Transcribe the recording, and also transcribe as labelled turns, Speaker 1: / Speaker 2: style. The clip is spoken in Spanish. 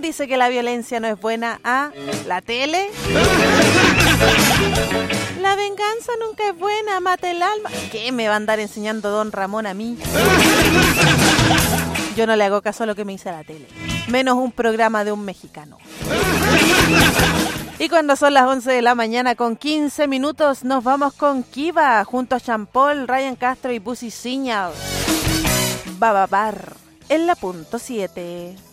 Speaker 1: dice que la violencia no es buena? ¿Ah? ¿La tele? La venganza nunca es buena, mata el alma. ¿Qué me va a andar enseñando don Ramón a mí? Yo no le hago caso a lo que me dice la tele. Menos un programa de un mexicano. Y cuando son las 11 de la mañana con 15 minutos, nos vamos con Kiva, junto a Sean Paul, Ryan Castro y Pussy Signal. Bababar, en la punto 7.